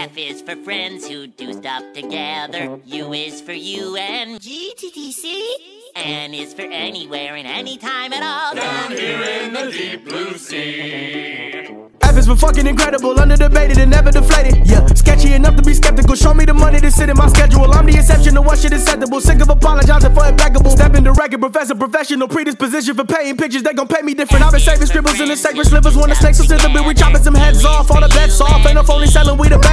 F is for friends who do stuff together. U is for you and GTTC. N is for anywhere and anytime at all. Down here in the deep blue sea. F is for fucking incredible, under-debated and never deflated. Yeah, sketchy enough to be skeptical. Show me the money to sit in my schedule. I'm the exception to what shit acceptable. Sick of apologizing for impeccable. Step into record, professor, professional predisposition for painting pictures. They gon' pay me different. I've been saving scribbles in the sacred slivers. When the snakes are scissor, we chopping some heads off. All the bets off. Ain't no phony selling, we the